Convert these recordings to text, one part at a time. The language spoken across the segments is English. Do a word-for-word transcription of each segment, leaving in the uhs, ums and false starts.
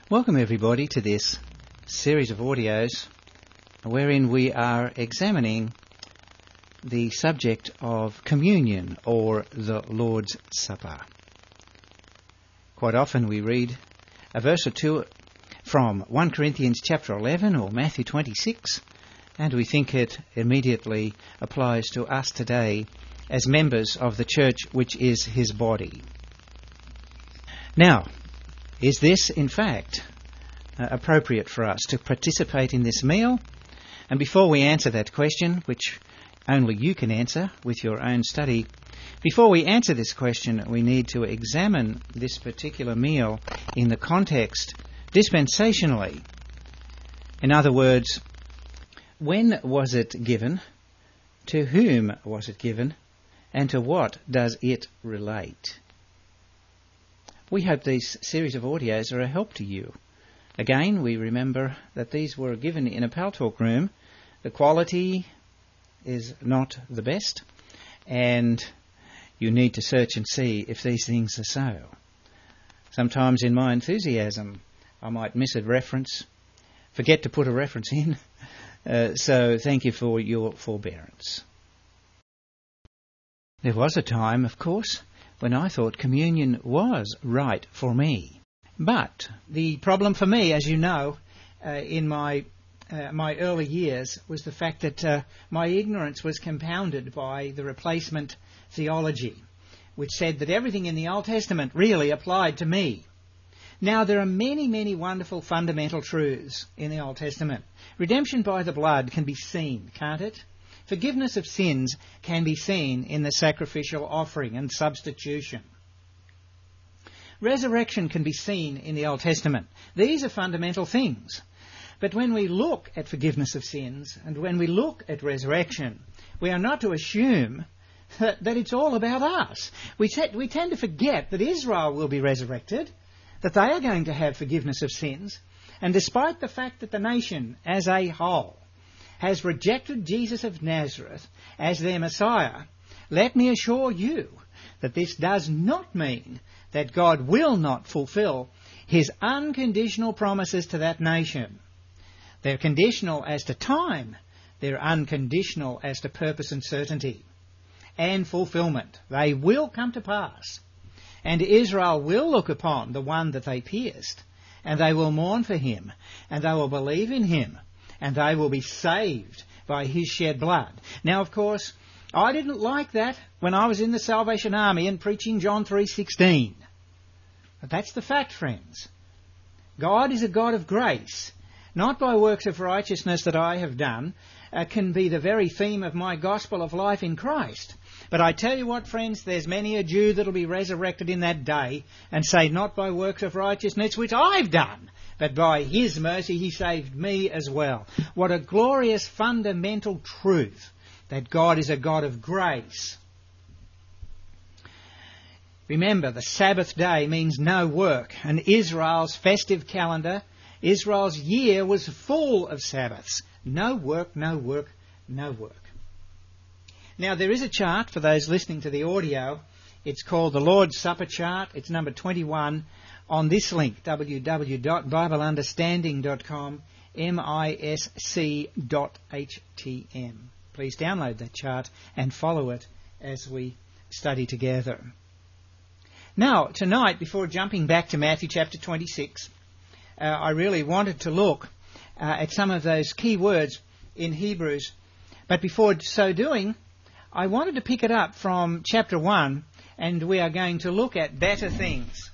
Welcome everybody to this series of audios wherein we are examining the subject of communion or the Lord's Supper. Quite often we read a verse or two from First Corinthians chapter eleven or Matthew twenty-six, and we think it immediately applies to us today as members of the church which is his body. Now, is this, in fact, uh, appropriate for us to participate in this meal? And before we answer that question, which only you can answer with your own study, before we answer this question, we need to examine this particular meal in the context dispensationally. In other words, when was it given? To whom was it given? And to what does it relate? We hope these series of audios are a help to you. Again, we remember that these were given in a Paltalk room. The quality is not the best, and you need to search and see if these things are so. Sometimes in my enthusiasm, I might miss a reference, forget to put a reference in, uh, so thank you for your forbearance. There was a time, of course, when I thought communion was right for me. But the problem for me, as you know, uh, in my uh, my early years was the fact that uh, my ignorance was compounded by the replacement theology, which said that everything in the Old Testament really applied to me. Now, there are many, many wonderful fundamental truths in the Old Testament. Redemption by the blood can be seen, can't it? Forgiveness of sins can be seen in the sacrificial offering and substitution. Resurrection can be seen in the Old Testament. These are fundamental things. But when we look at forgiveness of sins and when we look at resurrection, we are not to assume that, that it's all about us. We, te- we tend to forget that Israel will be resurrected, that they are going to have forgiveness of sins, and despite the fact that the nation as a whole has rejected Jesus of Nazareth as their Messiah, let me assure you that this does not mean that God will not fulfill his unconditional promises to that nation. They're conditional as to time, they're unconditional as to purpose and certainty and fulfillment. They will come to pass, and Israel will look upon the one that they pierced, and they will mourn for him, and they will believe in him, and they will be saved by his shed blood. Now, of course, I didn't like that when I was in the Salvation Army and preaching John three sixteen. But that's the fact, friends. God is a God of grace. Not by works of righteousness that I have done uh, can be the very theme of my gospel of life in Christ. But I tell you what, friends, there's many a Jew that will be resurrected in that day and say, not by works of righteousness which I've done, but by his mercy he saved me as well. What a glorious fundamental truth, that God is a God of grace. Remember, the Sabbath day means no work, and Israel's festive calendar, Israel's year was full of Sabbaths. No work, no work, no work. Now, there is a chart for those listening to the audio. It's called the Lord's Supper chart. It's number twenty-one on this link, w w w dot bible understanding dot com, M I S C dot H T M. Please download that chart and follow it as we study together. Now, tonight, before jumping back to Matthew chapter twenty-six, uh, I really wanted to look uh, at some of those key words in Hebrews. But before so doing, I wanted to pick it up from chapter one, and we are going to look at better things.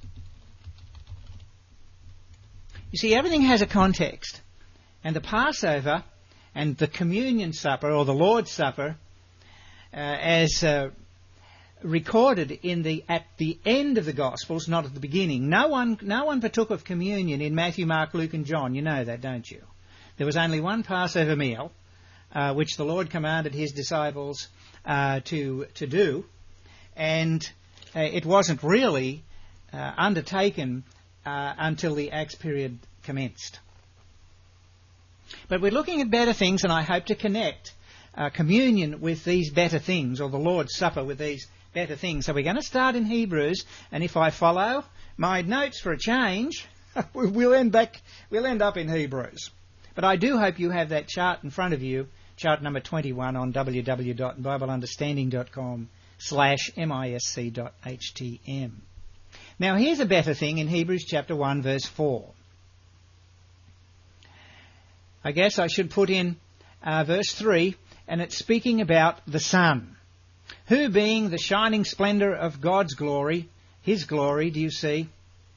You see, everything has a context, and the Passover and the communion supper, or the Lord's Supper, uh, as uh, recorded in the at the end of the Gospels, not at the beginning. No one, no one partook of communion in Matthew, Mark, Luke, and John. You know that, don't you? There was only one Passover meal, uh, which the Lord commanded his disciples uh, to to do, and uh, it wasn't really uh, undertaken uh, until the Acts period commenced. But we're looking at better things, and I hope to connect uh, communion with these better things, or the Lord's Supper with these better things. So we're going to start in Hebrews, and if I follow my notes for a change, we'll end back, we'll end up in Hebrews. But I do hope you have that chart in front of you, chart number twenty-one on w w w dot bible understanding dot com slash misc dot h t m. Now here's a better thing in Hebrews chapter one verse four. I guess I should put in uh, verse three, and it's speaking about the Son, who being the shining splendour of God's glory, His glory, do you see?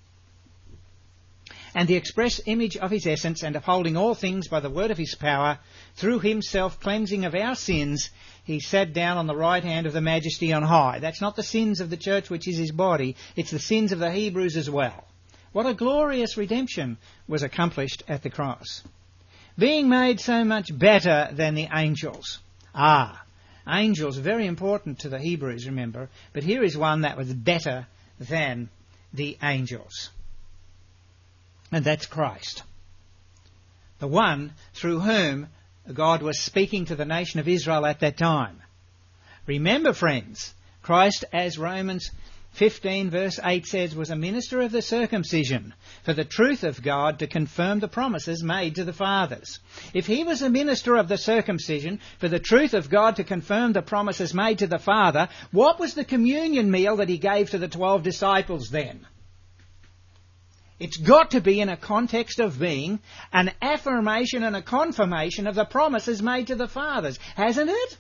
And the express image of His essence, and upholding all things by the word of His power, through Himself cleansing of our sins, He sat down on the right hand of the Majesty on high. That's not the sins of the church, which is His body. It's the sins of the Hebrews as well. What a glorious redemption was accomplished at the cross. Being made so much better than the angels. Ah, angels, very important to the Hebrews, remember. But here is one that was better than the angels. And that's Christ. The one through whom God was speaking to the nation of Israel at that time. Remember, friends, Christ, as Romans fifteen verse eight says, was a minister of the circumcision for the truth of God to confirm the promises made to the fathers. If He was a minister of the circumcision for the truth of God to confirm the promises made to the Father, what was the communion meal that He gave to the twelve disciples then? It's got to be in a context of being an affirmation and a confirmation of the promises made to the fathers, hasn't it?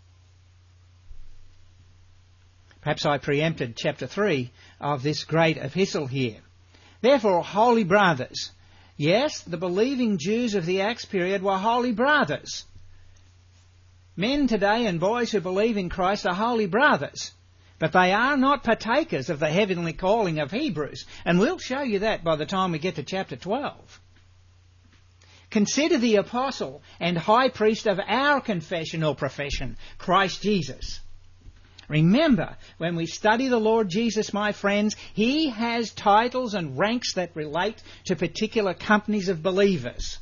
Perhaps I preempted chapter three of this great epistle here. Therefore, holy brothers. Yes, the believing Jews of the Acts period were holy brothers. Men today and boys who believe in Christ are holy brothers. But they are not partakers of the heavenly calling of Hebrews. And we'll show you that by the time we get to chapter twelve. Consider the apostle and high priest of our confessional profession, Christ Jesus. Remember, when we study the Lord Jesus, my friends, He has titles and ranks that relate to particular companies of believers.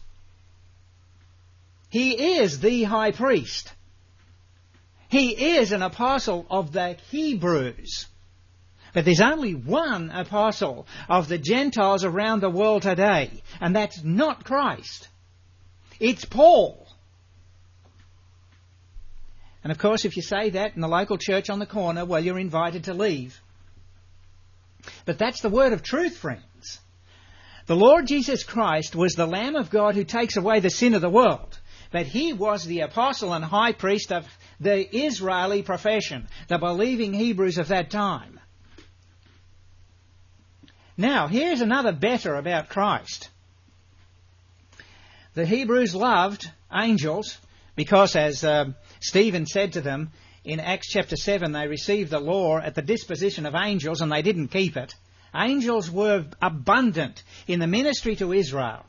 He is the high priest. He is an apostle of the Hebrews. But there's only one apostle of the Gentiles around the world today, and that's not Christ. It's Paul. And of course, if you say that in the local church on the corner, well, you're invited to leave. But that's the word of truth, friends. The Lord Jesus Christ was the Lamb of God who takes away the sin of the world. But He was the apostle and high priest of the Israeli profession, the believing Hebrews of that time. Now, here's another better about Christ. The Hebrews loved angels because, as uh, Stephen said to them in Acts chapter seven, they received the law at the disposition of angels and they didn't keep it. Angels were abundant in the ministry to Israel.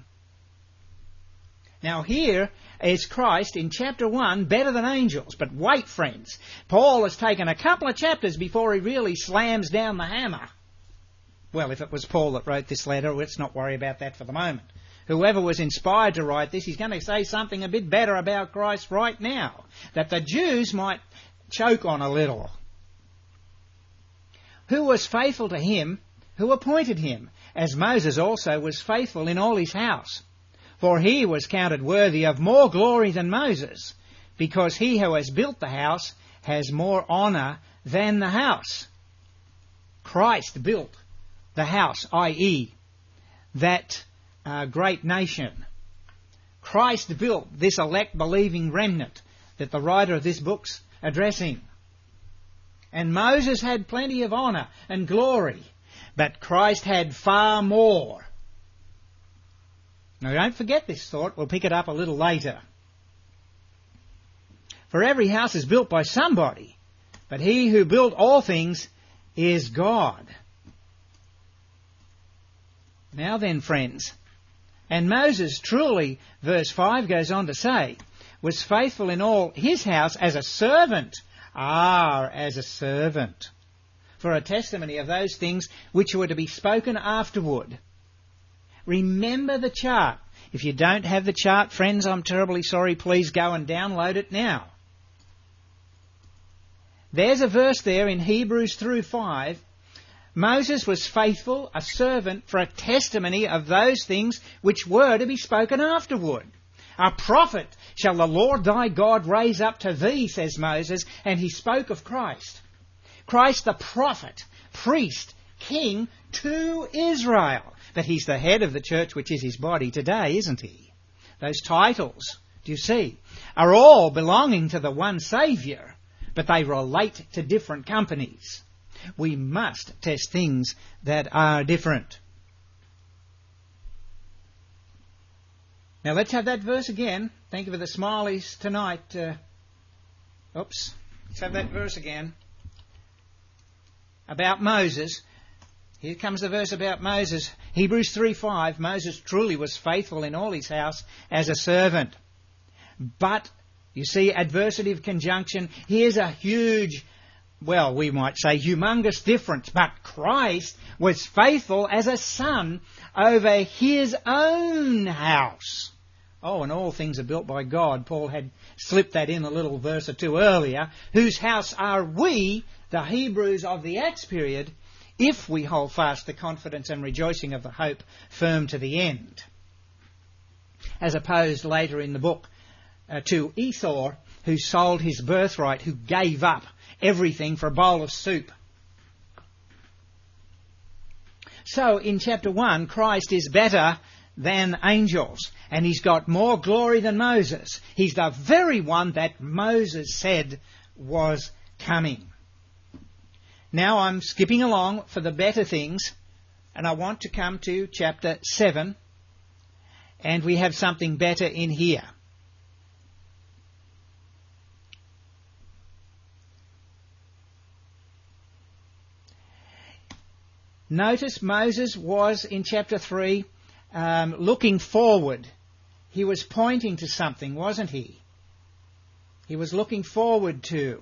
Now here is Christ in chapter one better than angels. But wait, friends, Paul has taken a couple of chapters before he really slams down the hammer. Well, if it was Paul that wrote this letter, let's not worry about that for the moment. Whoever was inspired to write this, he's going to say something a bit better about Christ right now, that the Jews might choke on a little. Who was faithful to Him who appointed Him, as Moses also was faithful in all his house. For he was counted worthy of more glory than Moses, because he who has built the house has more honour than the house. Christ built the house, that is, that uh, great nation. Christ built this elect believing remnant that the writer of this book's addressing. And Moses had plenty of honour and glory, but Christ had far more. Now don't forget this thought, we'll pick it up a little later. For every house is built by somebody, but He who built all things is God. Now then, friends, and Moses truly, verse five goes on to say, was faithful in all his house as a servant. Ah, as a servant. For a testimony of those things which were to be spoken afterward. Remember the chart. If you don't have the chart, friends, I'm terribly sorry. Please go and download it now. There's a verse there in Hebrews through five. Moses was faithful, a servant for a testimony of those things which were to be spoken afterward. A prophet shall the Lord thy God raise up to thee, says Moses, and he spoke of Christ. Christ the prophet, priest, king to Israel. But he's the head of the church, which is his body today, isn't he? Those titles, do you see, are all belonging to the one Saviour, but they relate to different companies. We must test things that are different. Now let's have that verse again. Thank you for the smileys tonight. Uh, oops. Let's have that verse again. About Moses. Here comes the verse about Moses. Hebrews three five. Moses truly was faithful in all his house as a servant. But, you see, adversative conjunction. Here's a huge, well, we might say humongous difference. But Christ was faithful as a son over his own house. Oh, and all things are built by God. Paul had slipped that in a little verse or two earlier. Whose house are we, the Hebrews of the Acts period, if we hold fast the confidence and rejoicing of the hope firm to the end? As opposed later in the book uh, to Esau, who sold his birthright, who gave up everything for a bowl of soup. So in chapter one, Christ is better than angels, and he's got more glory than Moses. He's the very one that Moses said was coming. Now I'm skipping along for the better things, and I want to come to chapter seven, and we have something better in here. Notice Moses was, in chapter three, um, looking forward. He was pointing to something, wasn't he? He was looking forward to.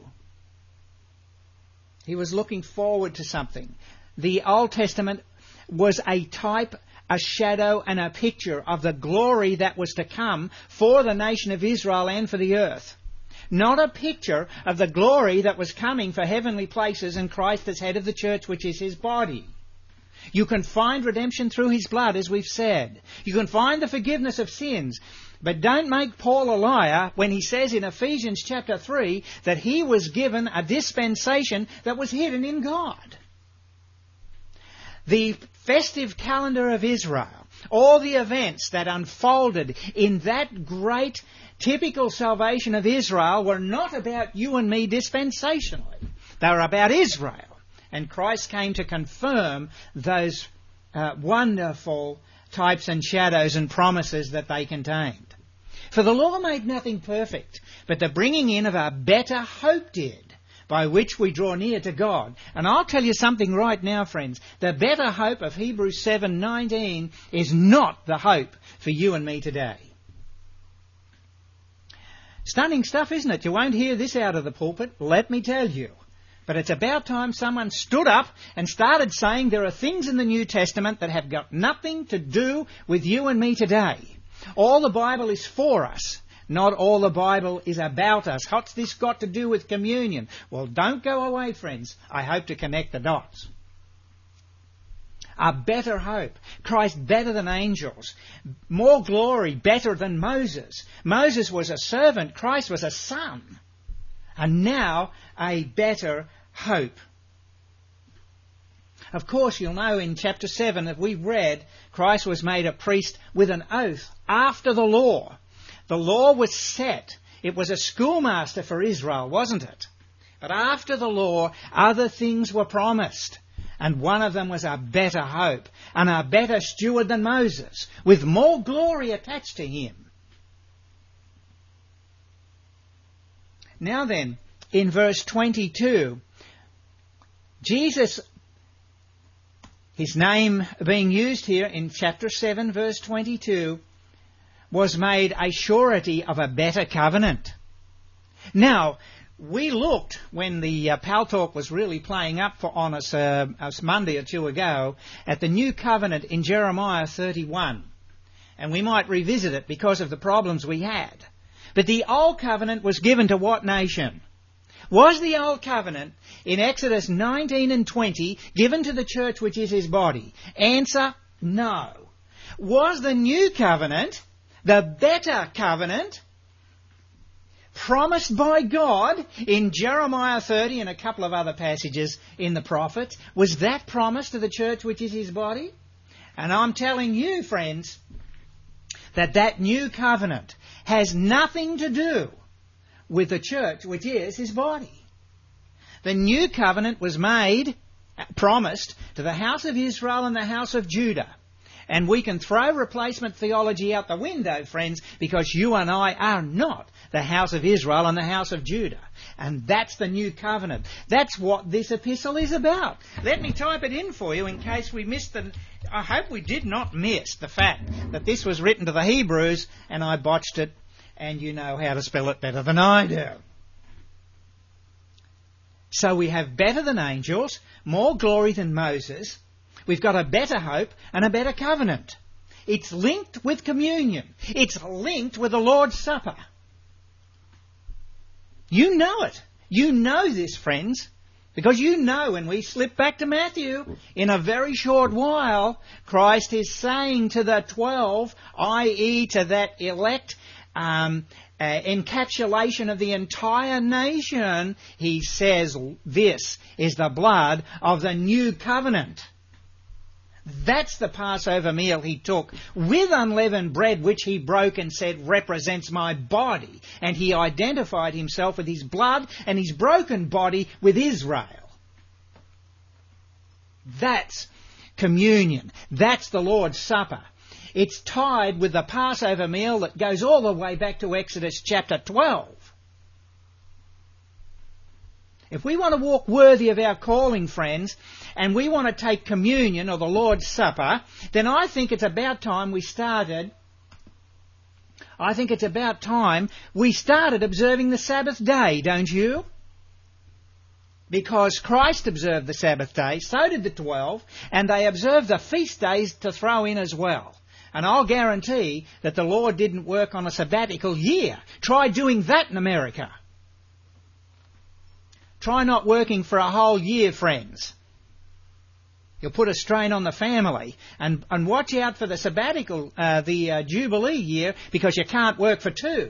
He was looking forward to something. The Old Testament was a type, a shadow, and a picture of the glory that was to come for the nation of Israel and for the earth. Not a picture of the glory that was coming for heavenly places and Christ as head of the church, which is his body. You can find redemption through his blood, as we've said. You can find the forgiveness of sins. But don't make Paul a liar when he says in Ephesians chapter three that he was given a dispensation that was hidden in God. The festive calendar of Israel, all the events that unfolded in that great typical salvation of Israel were not about you and me dispensationally. They were about Israel. And Christ came to confirm those uh, wonderful types and shadows and promises that they contained. For the law made nothing perfect, but the bringing in of a better hope did, by which we draw near to God. And I'll tell you something right now, friends. The better hope of Hebrews seven nineteen is not the hope for you and me today. Stunning stuff, isn't it? You won't hear this out of the pulpit, let me tell you. But it's about time someone stood up and started saying there are things in the New Testament that have got nothing to do with you and me today. All the Bible is for us. Not all the Bible is about us. What's this got to do with communion? Well, don't go away, friends. I hope to connect the dots. A better hope. Christ better than angels. More glory, better than Moses. Moses was a servant. Christ was a son. And now a better hope. Of course, you'll know in chapter seven that we read Christ was made a priest with an oath after the law. The law was set. It was a schoolmaster for Israel, wasn't it? But after the law, other things were promised. And one of them was a better hope and a better steward than Moses, with more glory attached to him. Now then, in verse twenty-two, Jesus, his name being used here in chapter seven, verse twenty-two, was made a surety of a better covenant. Now, we looked when the uh, Pal Talk was really playing up for on us uh, a Monday or two ago at the new covenant in Jeremiah thirty-one. And we might revisit it because of the problems we had. But the old covenant was given to what nation? Was the Old Covenant in Exodus nineteen and twenty given to the church which is his body? Answer, no. Was the New Covenant, the better covenant, promised by God in Jeremiah thirty and a couple of other passages in the prophets, was that promised to the church which is his body? And I'm telling you, friends, that that new covenant has nothing to do with the church which is his body. The new covenant was made, promised, to the house of Israel and the house of Judah. And we can throw replacement theology out the window, friends, because you and I are not the house of Israel and the house of Judah. And that's the new covenant. That's what this epistle is about. Let me type it in for you in case we missed the... I hope we did not miss the fact that this was written to the Hebrews and I botched it, and you know how to spell it better than I do. So we have better than angels, more glory than Moses. We've got a better hope and a better covenant. It's linked with communion. It's linked with the Lord's Supper. You know it. You know this, friends, because you know when we slip back to Matthew, in a very short while, Christ is saying to the twelve, that is to that elect um, uh, encapsulation of the entire nation, he says, this is the blood of the new covenant. That's the Passover meal he took with unleavened bread, which he broke and said represents my body. And he identified himself with his blood and his broken body with Israel. That's communion. That's the Lord's Supper. It's tied with the Passover meal that goes all the way back to Exodus chapter twelve. If we want to walk worthy of our calling, friends, and we want to take communion or the Lord's Supper, then I think it's about time we started, I think it's about time we started observing the Sabbath day, don't you? Because Christ observed the Sabbath day, so did the twelve, and they observed the feast days to throw in as well. And I'll guarantee that the Lord didn't work on a sabbatical year. Try doing that in America. Try not working for a whole year, friends. You'll put a strain on the family. And, and watch out for the sabbatical, uh, the uh, Jubilee year, because you can't work for two.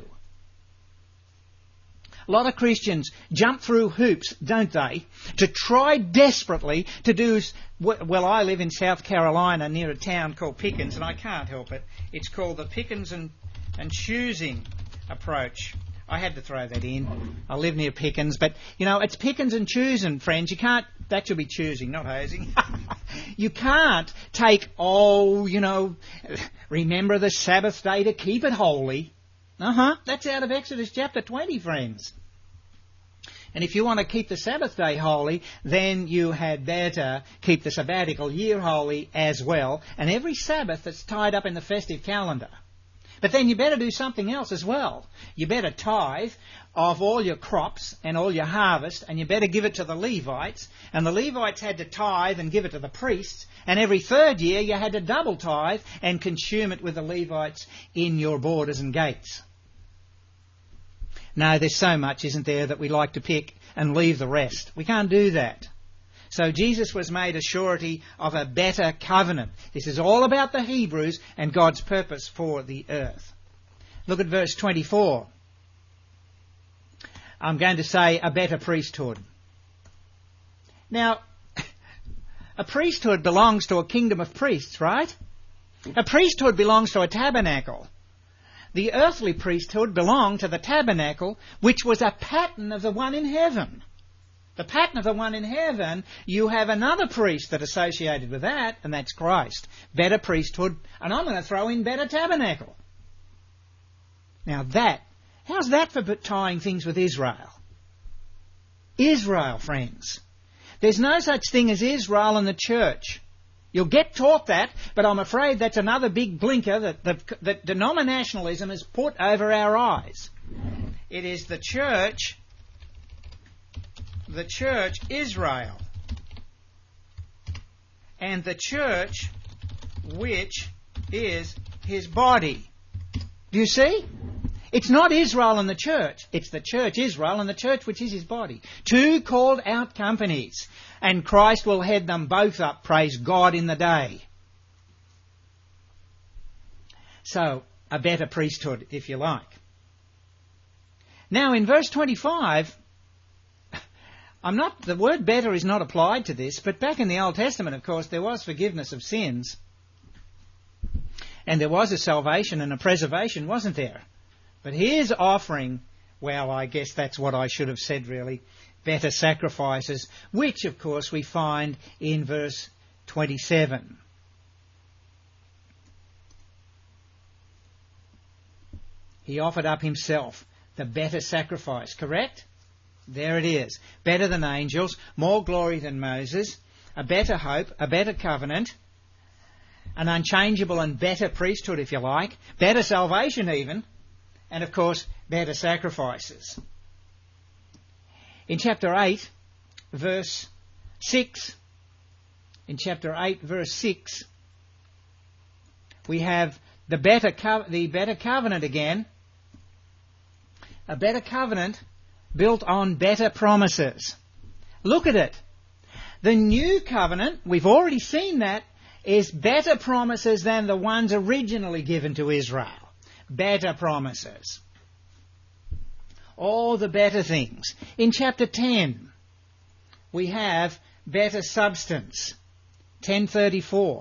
A lot of Christians jump through hoops, don't they, to try desperately to do... Well, I live in South Carolina near a town called Pickens, and I can't help it. It's called the Pickens and, and choosing approach. I had to throw that in. I live near Pickens, but, you know, it's Pickens and choosing, friends. You can't... That should be choosing, not hosing. You can't take, oh, you know, remember the Sabbath day to keep it holy. Uh-huh. That's out of Exodus chapter twenty, friends. And if you want to keep the Sabbath day holy, then you had better keep the sabbatical year holy as well. And every Sabbath that's tied up in the festive calendar. But then you better do something else as well. You better tithe of all your crops and all your harvest, and you better give it to the Levites. And the Levites had to tithe and give it to the priests. And every third year you had to double tithe and consume it with the Levites in your borders and gates. No, there's so much, isn't there, that we like to pick and leave the rest. We can't do that. So Jesus was made a surety of a better covenant. This is all about the Hebrews and God's purpose for the earth. Look at verse twenty-four. I'm going to say a better priesthood. Now, a priesthood belongs to a kingdom of priests, right? A priesthood belongs to a tabernacle. The earthly priesthood belonged to the tabernacle, which was a pattern of the one in heaven. The pattern of the one in heaven, you have another priest that associated with that, and that's Christ. Better priesthood, and I'm going to throw in better tabernacle. Now that, how's that for tying things with Israel? Israel, friends. There's no such thing as Israel in the church. You'll get taught that, but I'm afraid that's another big blinker that, that, that denominationalism has put over our eyes. It is the church, the church Israel, and the church which is his body. Do you see? It's not Israel and the church. It's the church Israel and the church which is his body. Two called out companies. And Christ will head them both up, praise God, in the day. So, a better priesthood, if you like. Now, in verse twenty-five, I'm not, the word better is not applied to this, but back in the Old Testament, of course, there was forgiveness of sins. And there was a salvation and a preservation, wasn't there? But here's offering, well, I guess that's what I should have said really, better sacrifices, which of course we find in verse twenty-seven. He offered up himself, the better sacrifice, correct? There it is. Better than angels, more glory than Moses, a better hope, a better covenant, an unchangeable and better priesthood, if you like, better salvation even, and of course, better sacrifices. In chapter eight, verse six, in chapter eight, verse six, we have the better co- the better covenant again, a better covenant built on better promises. Look at it. The new covenant, we've already seen that, is better promises than the ones originally given to Israel. Better promises. All the better things. In chapter ten, we have better substance. ten thirty-four.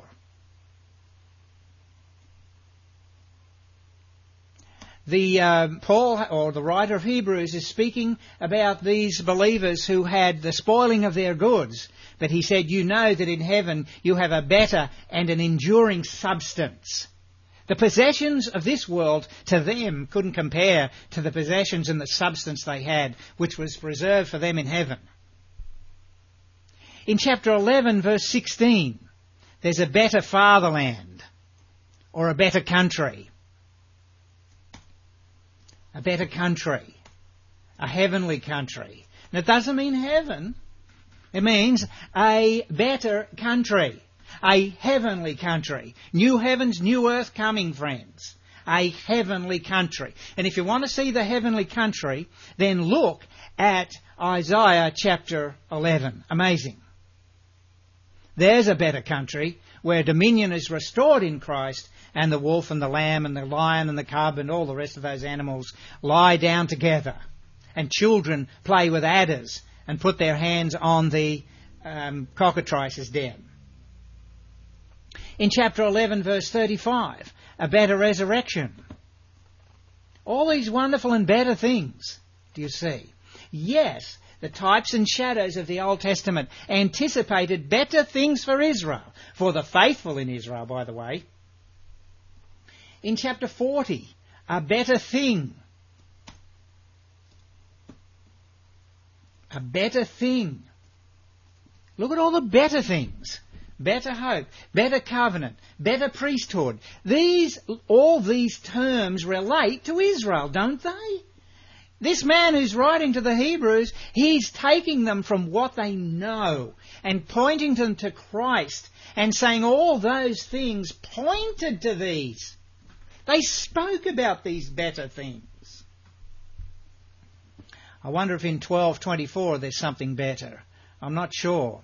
The uh, Paul, or the writer of Hebrews, is speaking about these believers who had the spoiling of their goods. But he said, you know that in heaven you have a better and an enduring substance. The possessions of this world to them couldn't compare to the possessions and the substance they had, which was reserved for them in heaven. In chapter eleven, verse sixteen, there's a better fatherland, or a better country. A better country. A heavenly country. Now, it doesn't mean heaven. It means a better country. A heavenly country. New heavens, new earth coming, friends. A heavenly country. And if you want to see the heavenly country, then look at Isaiah chapter eleven. Amazing. There's a better country where dominion is restored in Christ, and the wolf and the lamb and the lion and the cub and all the rest of those animals lie down together. And children play with adders and put their hands on the um, cockatrice's den. In chapter eleven, verse thirty-five, a better resurrection. All these wonderful and better things, do you see? Yes, the types and shadows of the Old Testament anticipated better things for Israel, for the faithful in Israel, by the way. In chapter forty, a better thing. A better thing. Look at all the better things. Better hope, better covenant, better priesthood. These, all these terms relate to Israel, don't they? This man who's writing to the Hebrews, he's taking them from what they know and pointing them to Christ and saying all those things pointed to these. They spoke about these better things. I wonder if in twelve twenty-four there's something better. I'm not sure.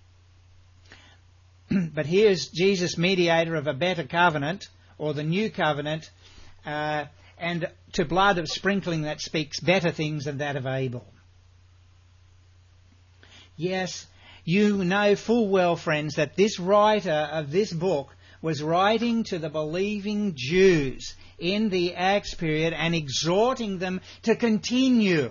But here's Jesus, mediator of a better covenant, or the new covenant, uh, and to blood of sprinkling that speaks better things than that of Abel. Yes, you know full well, friends, that this writer of this book was writing to the believing Jews in the Acts period and exhorting them to continue.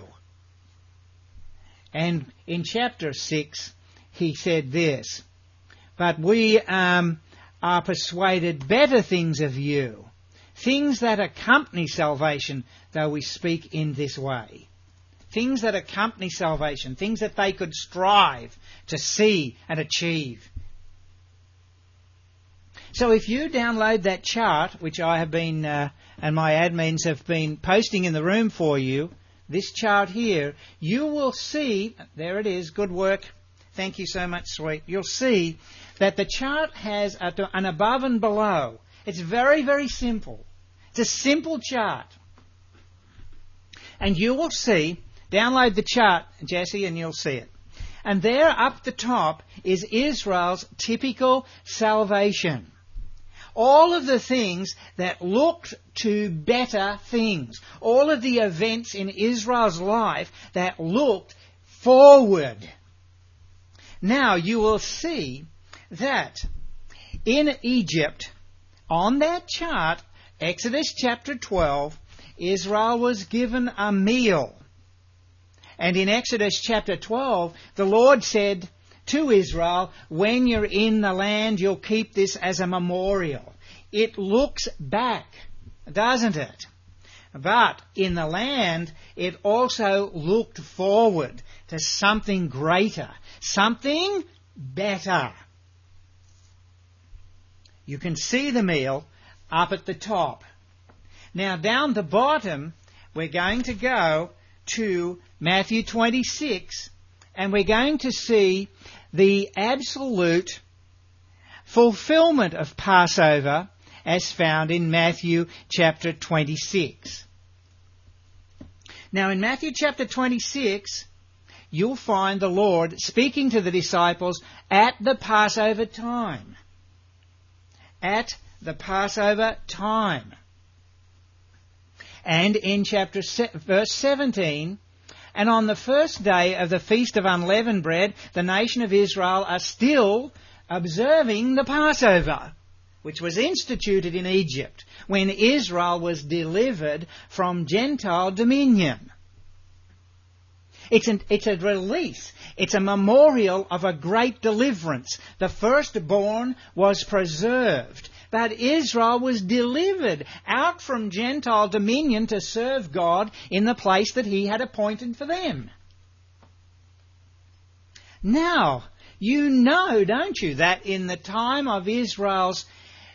And in chapter six, he said this, but we um, are persuaded better things of you, things that accompany salvation, though we speak in this way. Things that accompany salvation, things that they could strive to see and achieve. So if you download that chart, which I have been, uh, and my admins have been posting in the room for you, this chart here, you will see, there it is, good work, thank you so much, sweet. You'll see that the chart has a, an above and below. It's very, very simple. It's a simple chart. And you will see, download the chart, Jesse, and you'll see it. And there up the top is Israel's typical salvation. All of the things that looked to better things. All of the events in Israel's life that looked forward. Now you will see that in Egypt, on that chart, Exodus chapter twelve, Israel was given a meal. And in Exodus chapter twelve, the Lord said to Israel, when you're in the land, you'll keep this as a memorial. It looks back, doesn't it? But in the land, it also looked forward to something greater, something better. You can see the meal up at the top. Now down the bottom, we're going to go to Matthew twenty-six, and we're going to see the absolute fulfillment of Passover as found in Matthew chapter twenty-six. Now in Matthew chapter twenty-six, you'll find the Lord speaking to the disciples at the Passover time. At the Passover time. And in chapter se- verse seventeen, and on the first day of the Feast of Unleavened Bread, the nation of Israel are still observing the Passover, which was instituted in Egypt when Israel was delivered from Gentile dominion. It's, an, it's a release. It's a memorial of a great deliverance. The firstborn was preserved, but Israel was delivered out from Gentile dominion to serve God in the place that He had appointed for them. Now, you know, don't you, that in the time of Israel's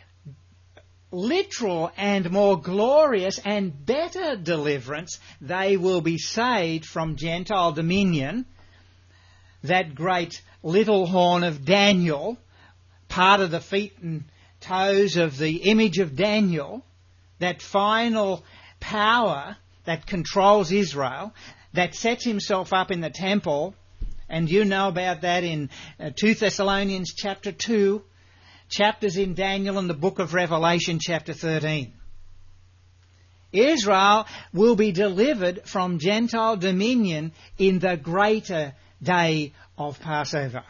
literal and more glorious and better deliverance, they will be saved from Gentile dominion. That great little horn of Daniel, part of the feet and toes of the image of Daniel, that final power that controls Israel, that sets himself up in the temple, and you know about that in uh, Second Thessalonians chapter two, chapters in Daniel and the book of Revelation chapter thirteen. Israel will be delivered from Gentile dominion in the greater day of Passover.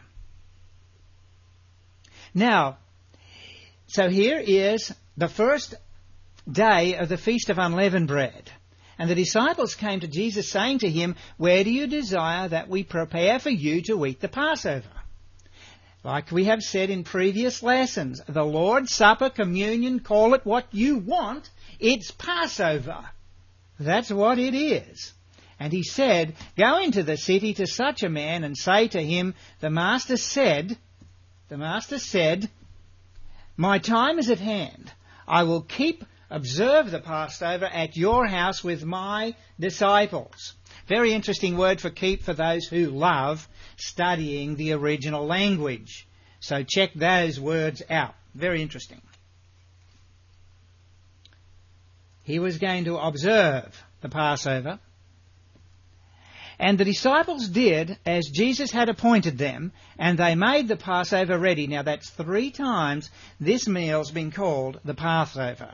Now, so here is the first day of the Feast of Unleavened Bread. And the disciples came to Jesus saying to him, where do you desire that we prepare for you to eat the Passover? Like we have said in previous lessons, the Lord's Supper, communion, call it what you want, it's Passover. That's what it is. And he said, go into the city to such a man and say to him, the master said, the master said, my time is at hand. I will keep, observe the Passover at your house with my disciples. Very interesting word for keep for those who love studying the original language. So check those words out. Very interesting. He was going to observe the Passover. And the disciples did as Jesus had appointed them, and they made the Passover ready. Now that's three times this meal's been called the Passover.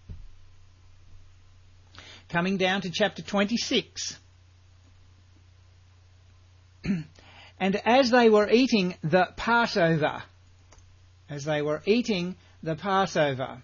Coming down to chapter twenty-six. And as they were eating the Passover, as they were eating the Passover,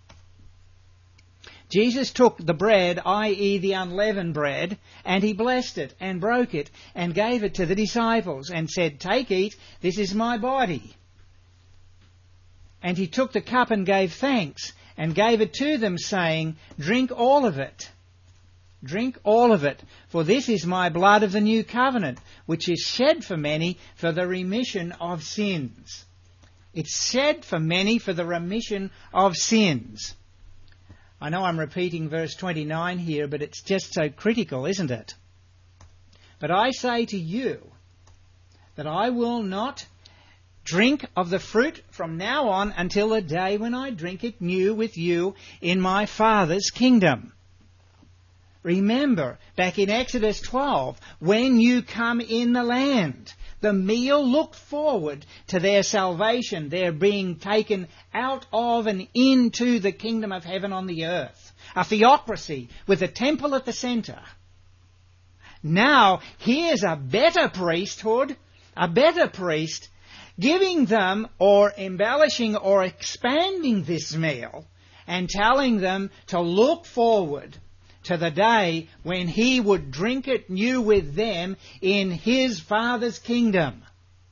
Jesus took the bread, that is the unleavened bread, and he blessed it and broke it and gave it to the disciples and said, take, eat, this is my body. And he took the cup and gave thanks and gave it to them, saying, drink all of it. Drink all of it, for this is my blood of the new covenant, which is shed for many for the remission of sins. It's shed for many for the remission of sins. I know I'm repeating verse twenty-nine here, but it's just so critical, isn't it? But I say to you that I will not drink of the fruit from now on until the day when I drink it new with you in my Father's kingdom. Remember, back in Exodus twelve, when you come in the land, the meal looked forward to their salvation, their being taken out of and into the kingdom of heaven on the earth. A theocracy with a temple at the centre. Now, here's a better priesthood, a better priest, giving them or embellishing or expanding this meal and telling them to look forward to the day when he would drink it new with them in his Father's kingdom.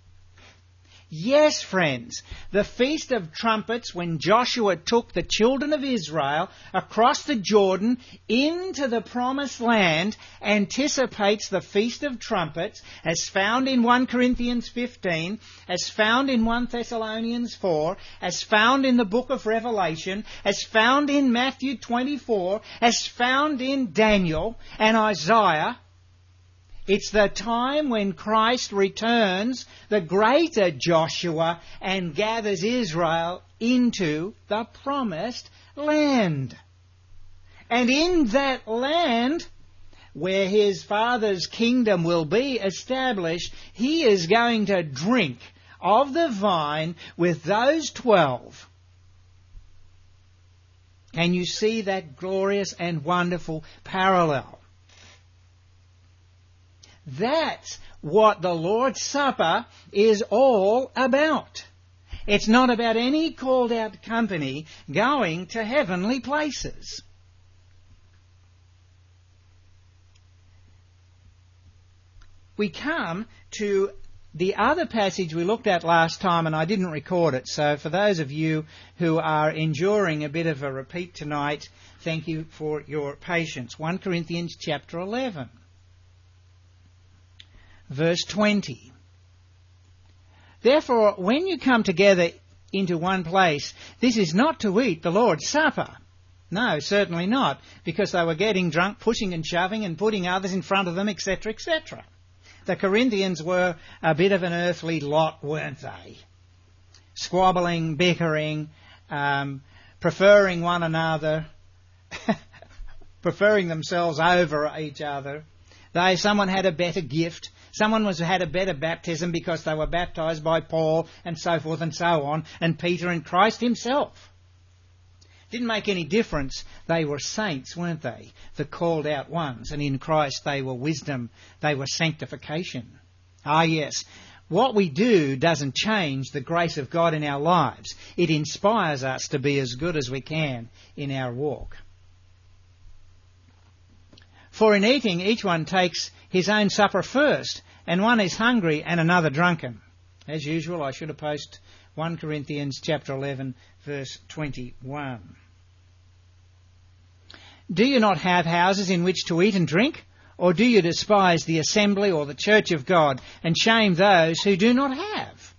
Yes, friends, the Feast of Trumpets, when Joshua took the children of Israel across the Jordan into the Promised Land, anticipates the Feast of Trumpets, as found in First Corinthians fifteen, as found in First Thessalonians four, as found in the book of Revelation, as found in Matthew twenty-four, as found in Daniel and Isaiah. It's the time when Christ returns, the greater Joshua, and gathers Israel into the promised land. And in that land, where his Father's kingdom will be established, he is going to drink of the vine with those twelve. Can you see that glorious and wonderful parallel? That's what the Lord's Supper is all about. It's not about any called out company going to heavenly places. We come to the other passage we looked at last time, and I didn't record it, so for those of you who are enduring a bit of a repeat tonight, thank you for your patience. First Corinthians chapter eleven. Verse twenty. Therefore, when you come together into one place, this is not to eat the Lord's Supper. No, certainly not, because they were getting drunk, pushing and shoving and putting others in front of them, et cetera, et cetera. The Corinthians were a bit of an earthly lot, weren't they? Squabbling, bickering, um, preferring one another, preferring themselves over each other. They, someone had a better gift. Someone was had a better baptism because they were baptised by Paul and so forth and so on, and Peter and Christ himself. Didn't make any difference. They were saints, weren't they? The called out ones. And in Christ they were wisdom. They were sanctification. Ah, yes. What we do doesn't change the grace of God in our lives. It inspires us to be as good as we can in our walk. For in eating, each one takes his own supper first, and one is hungry and another drunken. As usual, I should have posted First Corinthians chapter eleven, verse twenty-one. Do you not have houses in which to eat and drink? Or do you despise the assembly or the church of God and shame those who do not have?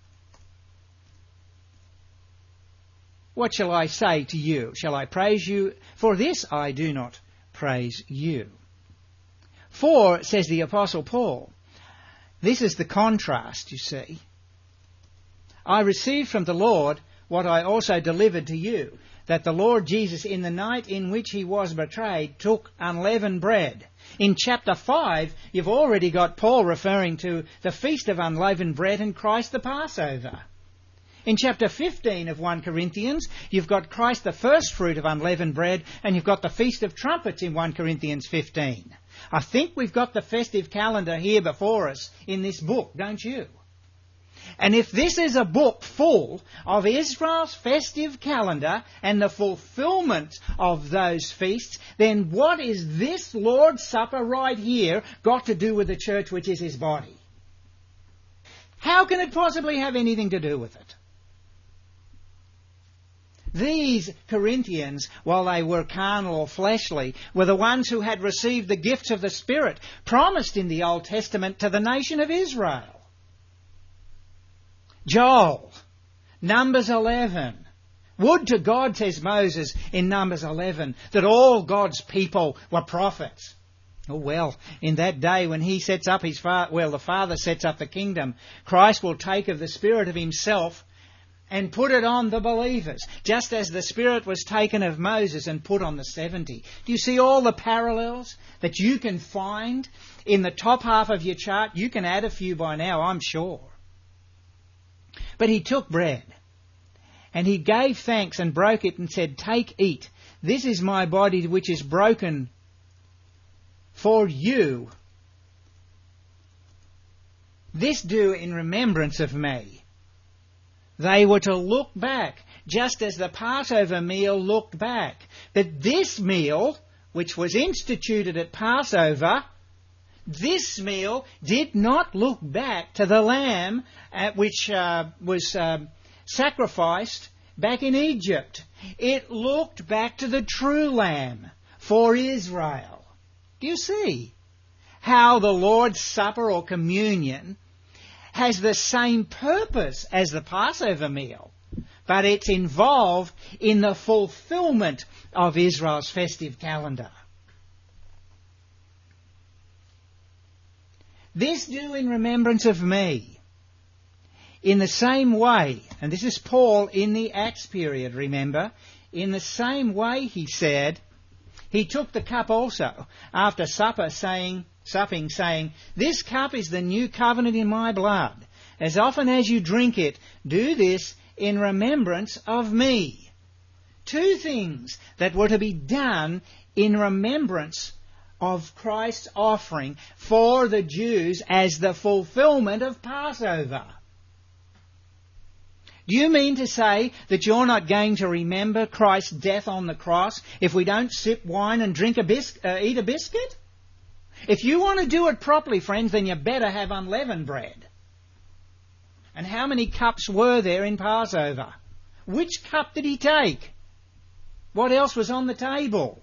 What shall I say to you? Shall I praise you? For this I do not praise you. For, says the Apostle Paul, this is the contrast, you see. I received from the Lord what I also delivered to you, that the Lord Jesus, in the night in which he was betrayed, took unleavened bread. In chapter five, you've already got Paul referring to the feast of unleavened bread and Christ the Passover. In chapter fifteen of First Corinthians, you've got Christ the first fruit of unleavened bread, and you've got the Feast of Trumpets in First Corinthians fifteen. I think we've got the festive calendar here before us in this book, don't you? And if this is a book full of Israel's festive calendar and the fulfillment of those feasts, then what is this Lord's Supper right here got to do with the church, which is his body? How can it possibly have anything to do with it? These Corinthians, while they were carnal or fleshly, were the ones who had received the gifts of the Spirit promised in the Old Testament to the nation of Israel. Joel, Numbers eleven. Would to God, says Moses in Numbers eleven, that all God's people were prophets. Oh well, in that day when he sets up his father, well, the Father sets up the kingdom, Christ will take of the Spirit of himself and put it on the believers, just as the Spirit was taken of Moses and put on the seventy. Do you see all the parallels that you can find in the top half of your chart? You can add a few by now, I'm sure. But he took bread, and he gave thanks and broke it and said, "Take, eat. This is my body which is broken for you. This do in remembrance of me." They were to look back, just as the Passover meal looked back. But this meal, which was instituted at Passover, this meal did not look back to the lamb uh, which uh, was uh, sacrificed back in Egypt. It looked back to the true lamb for Israel. Do you see how the Lord's Supper or communion has the same purpose as the Passover meal, but it's involved in the fulfillment of Israel's festive calendar? This do in remembrance of me. In the same way, and this is Paul in the Acts period, remember, in the same way, he said, he took the cup also after supper, saying, supping, saying, "This cup is the new covenant in my blood. As often as you drink it, do this in remembrance of me." Two things that were to be done in remembrance of Christ's offering for the Jews as the fulfillment of Passover. Do you mean to say that you're not going to remember Christ's death on the cross if we don't sip wine and drink a bis- uh, eat a biscuit? If you want to do it properly, friends, then you better have unleavened bread. And how many cups were there in Passover? Which cup did he take? What else was on the table?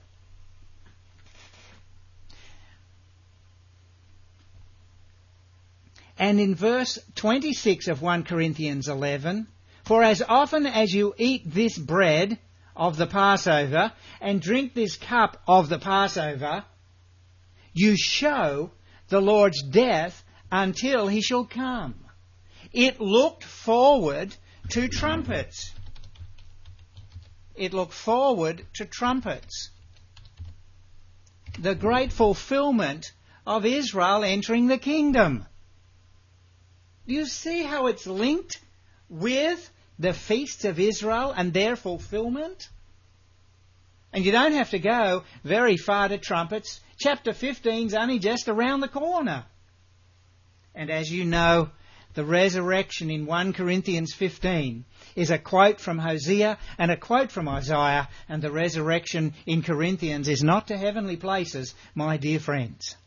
And in verse twenty-six of First Corinthians eleven, "For as often as you eat this bread of the Passover and drink this cup of the Passover, you show the Lord's death until he shall come." It looked forward to trumpets. It looked forward to trumpets. The great fulfillment of Israel entering the kingdom. Do you see how it's linked with the feasts of Israel and their fulfillment? And you don't have to go very far to trumpets. Chapter fifteen is only just around the corner. And as you know, the resurrection in First Corinthians fifteen is a quote from Hosea and a quote from Isaiah, and the resurrection in Corinthians is not to heavenly places, my dear friends.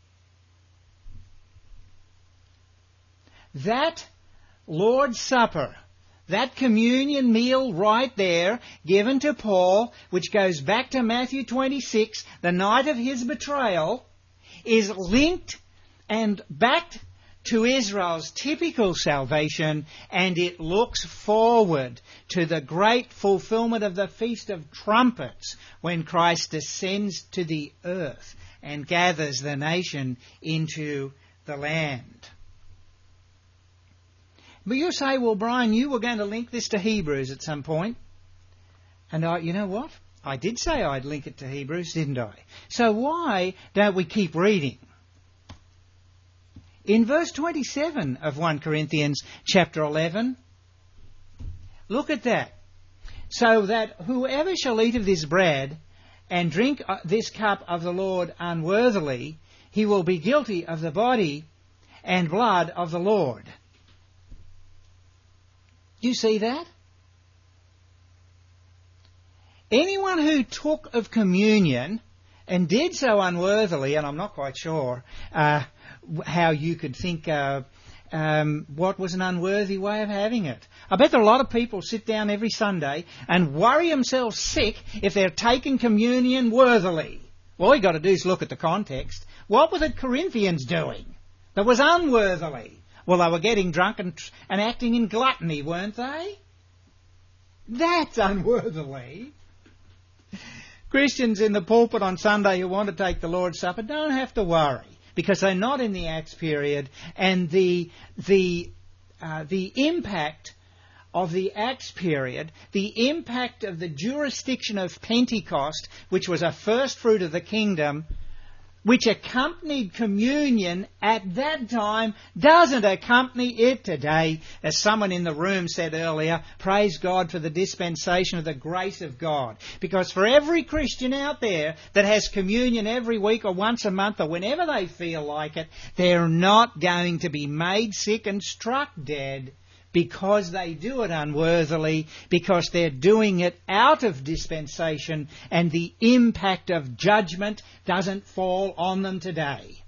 That Lord's Supper, that communion meal right there, given to Paul, which goes back to Matthew twenty-six, the night of his betrayal, is linked and backed to Israel's typical salvation, and it looks forward to the great fulfillment of the Feast of Trumpets when Christ descends to the earth and gathers the nation into the land. But you say, well, Brian, you were going to link this to Hebrews at some point. And I, you know what? I did say I'd link it to Hebrews, didn't I? So why don't we keep reading? In verse twenty-seven of First Corinthians chapter eleven, look at that. "So that whoever shall eat of this bread and drink this cup of the Lord unworthily, he will be guilty of the body and blood of the Lord." Do you see that? Anyone who took of communion and did so unworthily, and I'm not quite sure uh, how you could think uh, um, what was an unworthy way of having it. I bet there are a lot of people sit down every Sunday and worry themselves sick if they're taking communion worthily. All you got to do is look at the context. What were the Corinthians doing that was unworthily? Well, they were getting drunk and, and acting in gluttony, weren't they? That's unworthily. Christians in the pulpit on Sunday who want to take the Lord's Supper don't have to worry, because they're not in the Acts period, and the the uh, the impact of the Acts period, the impact of the jurisdiction of Pentecost, which was a first fruit of the kingdom, which accompanied communion at that time, doesn't accompany it today. As someone in the room said earlier, praise God for the dispensation of the grace of God. Because for every Christian out there that has communion every week or once a month or whenever they feel like it, they're not going to be made sick and struck dead because they do it unworthily, because they're doing it out of dispensation, and the impact of judgment doesn't fall on them today.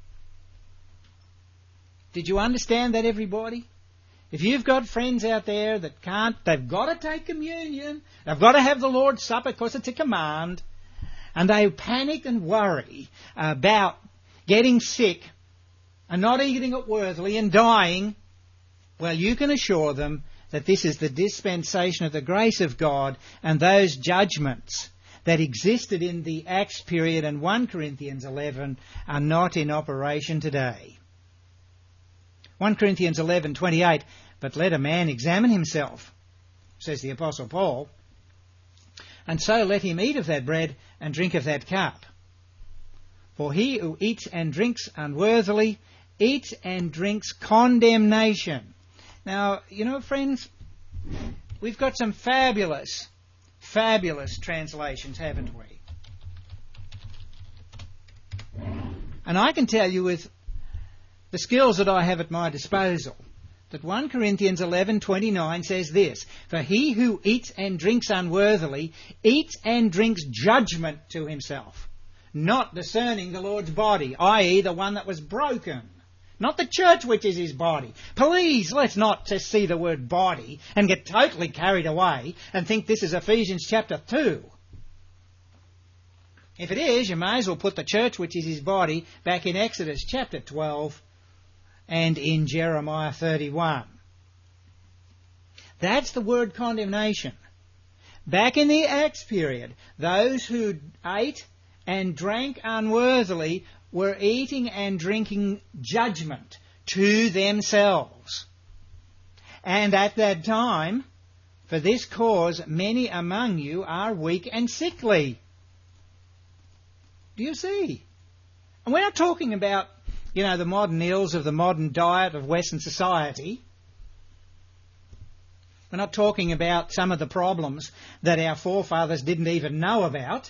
Did you understand that, everybody? If you've got friends out there that can't, they've got to take communion, they've got to have the Lord's Supper because it's a command, and they panic and worry about getting sick and not eating it worthily and dying, well, you can assure them that this is the dispensation of the grace of God, and those judgments that existed in the Acts period and First Corinthians eleven are not in operation today. First Corinthians eleven twenty-eight, but let a man examine himself, says the Apostle Paul, and so let him eat of that bread and drink of that cup. For he who eats and drinks unworthily eats and drinks condemnation. Now, you know, friends, we've got some fabulous, fabulous translations, haven't we? And I can tell you with the skills that I have at my disposal that First Corinthians eleven twenty-nine says this, for he who eats and drinks unworthily eats and drinks judgment to himself, not discerning the Lord's body, that is the one that was broken. Not the church, which is his body. Please, let's not just see the word body and get totally carried away and think this is Ephesians chapter two. If it is, you may as well put the church, which is his body, back in Exodus chapter twelve and in Jeremiah thirty-one. That's the word condemnation. Back in the Acts period, those who ate and drank unworthily were eating and drinking judgment to themselves. And at that time, for this cause, many among you are weak and sickly. Do you see? And we're not talking about, you know, the modern ills of the modern diet of Western society. We're not talking about some of the problems that our forefathers didn't even know about.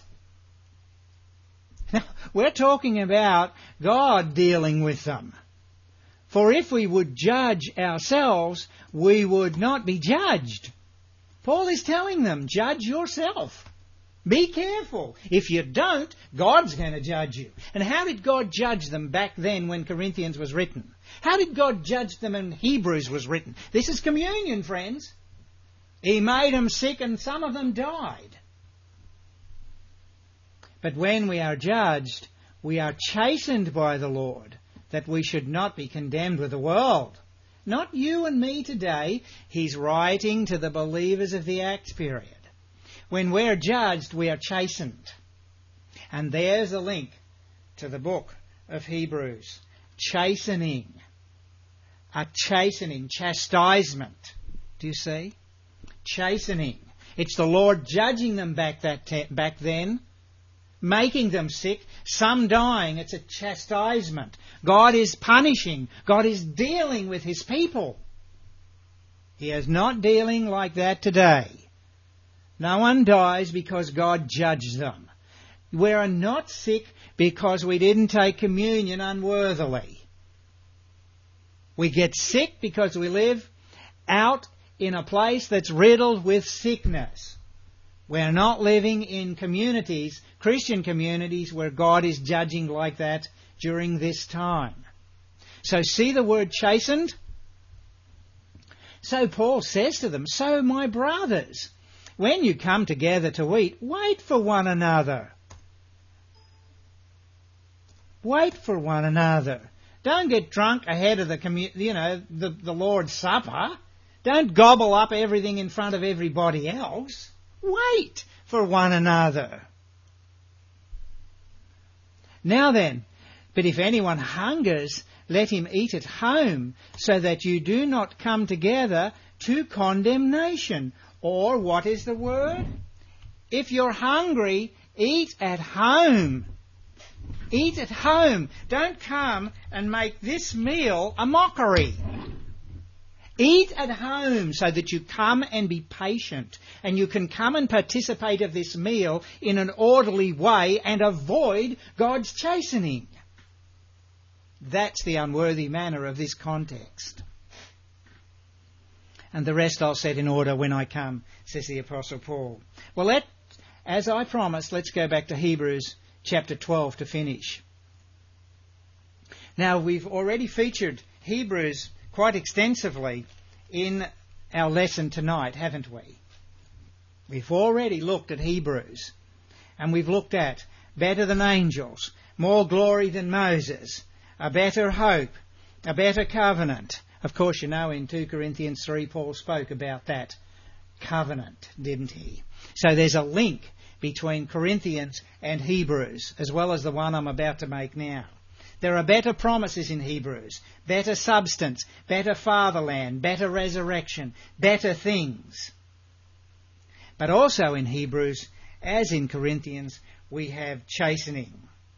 We're talking about God dealing with them. For if we would judge ourselves, we would not be judged. Paul is telling them, judge yourself. Be careful. If you don't, God's going to judge you. And how did God judge them back then when Corinthians was written? How did God judge them when Hebrews was written? This is communion, friends. He made them sick and some of them died. But when we are judged, we are chastened by the Lord, that we should not be condemned with the world. Not you and me today. He's writing to the believers of the Acts period. When we're judged, we are chastened. And there's a link to the book of Hebrews. Chastening. A chastening, chastisement. Do you see? Chastening. It's the Lord judging them back that te- back then, making them sick, some dying. It's a chastisement. God is punishing. God is dealing with his people. He is not dealing like that today. No one dies because God judged them. We are not sick because we didn't take communion unworthily. We get sick because we live out in a place that's riddled with sickness. We're not living in communities, Christian communities, where God is judging like that during this time. So see the word chastened? So Paul says to them, so my brothers, when you come together to eat, wait for one another. Wait for one another. Don't get drunk ahead of the, commu- you know, the, the Lord's Supper. Don't gobble up everything in front of everybody else. Wait for one another. Now then, But if anyone hungers, let him eat at home, so that you do not come together to condemnation. Or what is the word? If you're hungry, eat at home. Eat at home. Don't come and make this meal a mockery. Eat at home so that you come and be patient, and you can come and participate of this meal in an orderly way and avoid God's chastening. That's the unworthy manner of this context. And the rest I'll set in order when I come, says the Apostle Paul. Well, let, as I promised, let's go back to Hebrews chapter twelve to finish. Now, we've already featured Hebrews quite extensively in our lesson tonight, haven't we? We've already looked at Hebrews, and we've looked at better than angels, more glory than Moses, a better hope, a better covenant. Of course, you know, in two Corinthians three, Paul spoke about that covenant, didn't he? So there's a link between Corinthians and Hebrews, as well as the one I'm about to make now. There are better promises in Hebrews, better substance, better fatherland, better resurrection, better things. But also in Hebrews, as in Corinthians, we have chastening.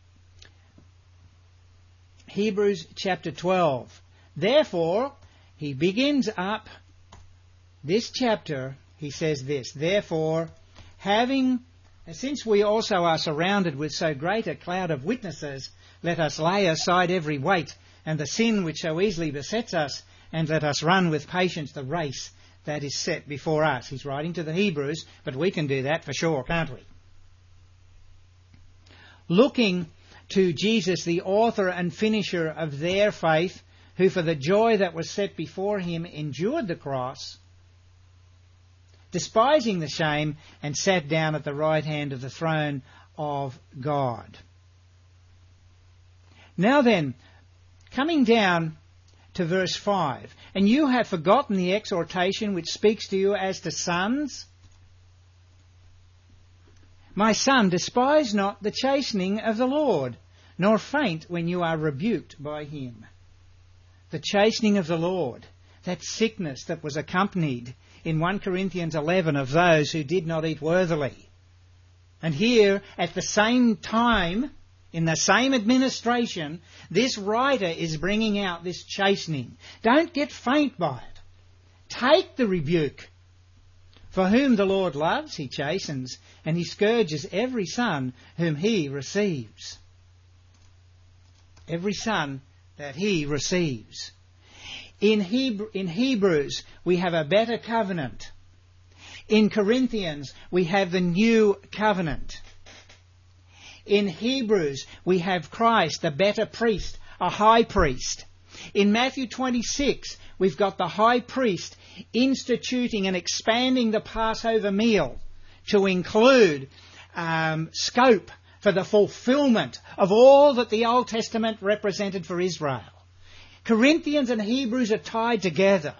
Hebrews chapter twelve. Therefore, he begins up this chapter, he says this, Therefore, having, since we also are surrounded with so great a cloud of witnesses, let us lay aside every weight and the sin which so easily besets us, and let us run with patience the race that is set before us. He's writing to the Hebrews, but we can do that for sure, can't we? Looking to Jesus, the author and finisher of their faith, who for the joy that was set before him endured the cross, despising the shame, and sat down at the right hand of the throne of God. Now then, coming down to verse five, and you have forgotten the exhortation which speaks to you as to sons. My son, despise not the chastening of the Lord, nor faint when you are rebuked by him. The chastening of the Lord, that sickness that was accompanied in First Corinthians eleven of those who did not eat worthily. And here, at the same time, in the same administration, this writer is bringing out this chastening. Don't get faint by it. Take the rebuke. For whom the Lord loves, he chastens, and he scourges every son whom he receives. Every son that he receives. In, Hebrew, in Hebrews, we have a better covenant. In Corinthians, we have the new covenant. In Hebrews, we have Christ, a better priest, a high priest. In Matthew twenty-six, we've got the high priest instituting and expanding the Passover meal to include um, scope for the fulfillment of all that the Old Testament represented for Israel. Corinthians and Hebrews are tied together.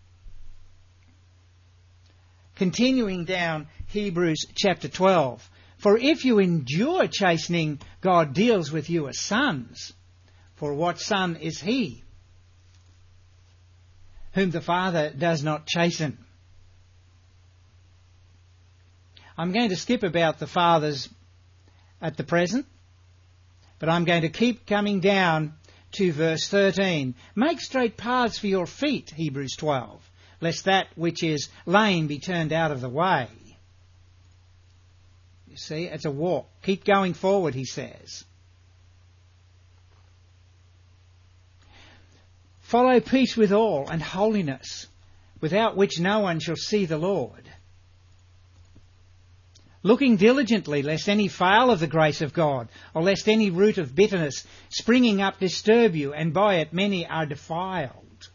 Continuing down Hebrews chapter twelve. For if you endure chastening, God deals with you as sons. For what son is he whom the Father does not chasten? I'm going to skip about the fathers at the present, but I'm going to keep coming down to verse thirteen. Make straight paths for your feet, Hebrews twelve, lest that which is lame be turned out of the way. You see, it's a walk. Keep going forward, he says. Follow peace with all and holiness, without which no one shall see the Lord. Looking diligently, lest any fail of the grace of God, or lest any root of bitterness springing up disturb you, and by it many are defiled.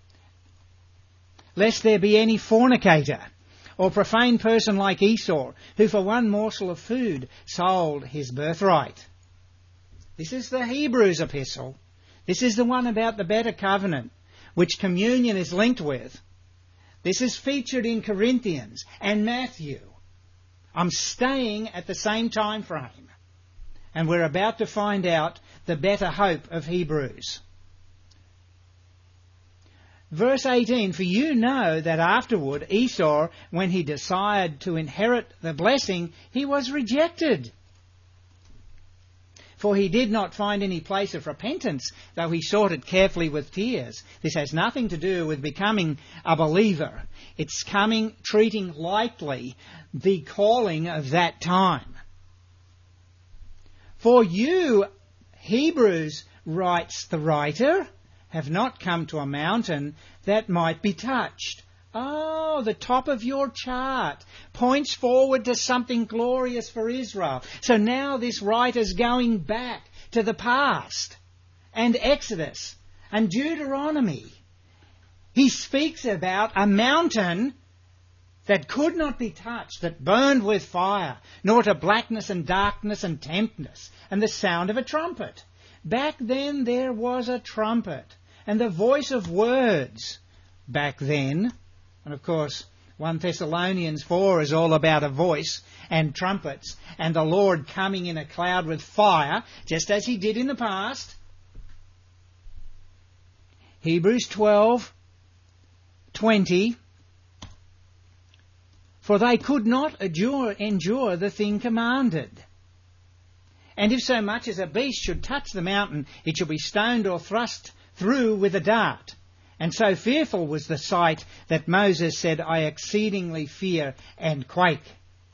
Lest there be any fornicator, or profane person like Esau, who for one morsel of food sold his birthright. This is the Hebrews epistle. This is the one about the better covenant, which communion is linked with. This is featured in Corinthians and Matthew. I'm staying at the same time frame. And we're about to find out the better hope of Hebrews. Verse eighteen, for you know that afterward Esau, when he desired to inherit the blessing, he was rejected. For he did not find any place of repentance, though he sought it carefully with tears. This has nothing to do with becoming a believer. It's coming, treating lightly the calling of that time. For you, Hebrews, writes the writer, have not come to a mountain that might be touched. Oh, the top of your chart points forward to something glorious for Israel. So now this writer's going back to the past and Exodus and Deuteronomy. He speaks about a mountain that could not be touched, that burned with fire, nor to blackness and darkness and tempest, and the sound of a trumpet. Back then there was a trumpet and the voice of words. Back then, and of course, First Thessalonians four is all about a voice and trumpets and the Lord coming in a cloud with fire, just as he did in the past. Hebrews twelve twenty, for they could not endure, endure the thing commanded. And if so much as a beast should touch the mountain, it shall be stoned or thrust through with a dart. And so fearful was the sight that Moses said, I exceedingly fear and quake.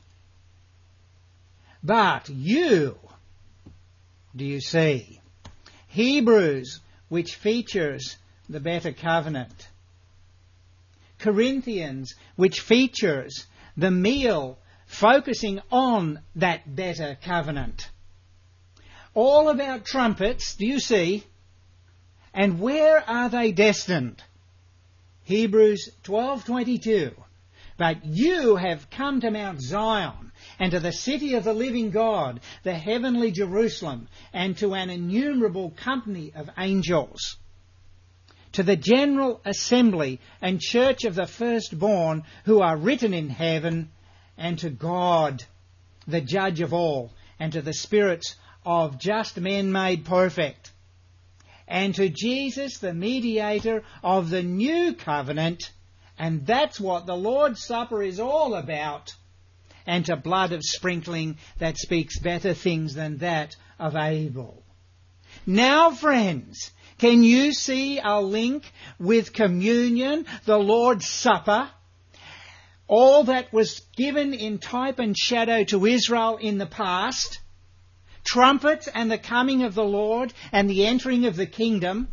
But you, do you see, Hebrews, which features the better covenant. Corinthians, which features the meal, focusing on that better covenant. All about trumpets, do you see? And where are they destined? Hebrews twelve twenty-two. But you have come to Mount Zion, and to the city of the living God, the heavenly Jerusalem, and to an innumerable company of angels, to the general assembly and church of the firstborn who are written in heaven, and to God, the judge of all, and to the spirits of just men made perfect, and to Jesus, the mediator of the new covenant, and that's what the Lord's Supper is all about, and to blood of sprinkling that speaks better things than that of Abel. Now, friends, can you see a link with communion, the Lord's Supper, all that was given in type and shadow to Israel in the past, trumpets and the coming of the Lord and the entering of the kingdom,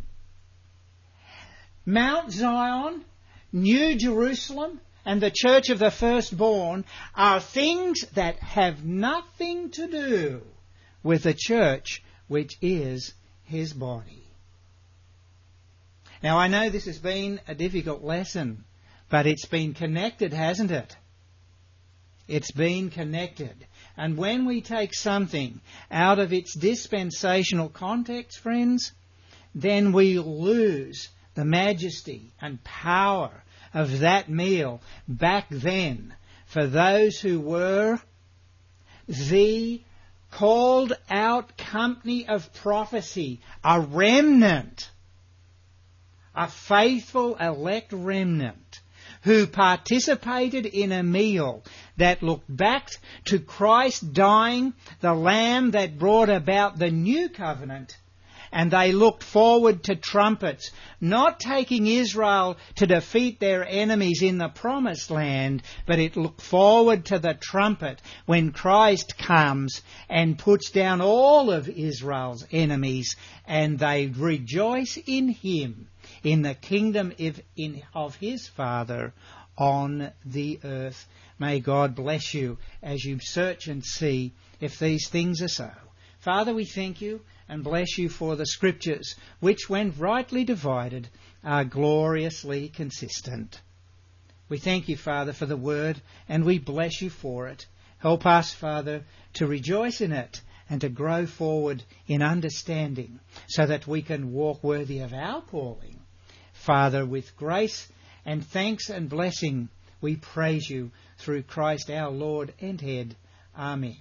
Mount Zion, New Jerusalem, and the church of the firstborn are things that have nothing to do with the church, which is his body. Now, I know this has been a difficult lesson, but it's been connected, hasn't it? It's been connected. And when we take something out of its dispensational context, friends, then we lose the majesty and power of that meal back then for those who were the called out company of prophecy, a remnant, a faithful elect remnant who participated in a meal that looked back to Christ dying, the Lamb that brought about the new covenant, and they looked forward to trumpets, not taking Israel to defeat their enemies in the promised land, but it looked forward to the trumpet when Christ comes and puts down all of Israel's enemies, and they rejoice in him, in the kingdom of his Father on the earth. May God bless you as you search and see if these things are so. Father, we thank you and bless you for the Scriptures, which, when rightly divided, are gloriously consistent. We thank you, Father, for the Word, and we bless you for it. Help us, Father, to rejoice in it and to grow forward in understanding so that we can walk worthy of our calling. Father, with grace and thanks and blessing, we praise you through Christ our Lord and Head. Amen.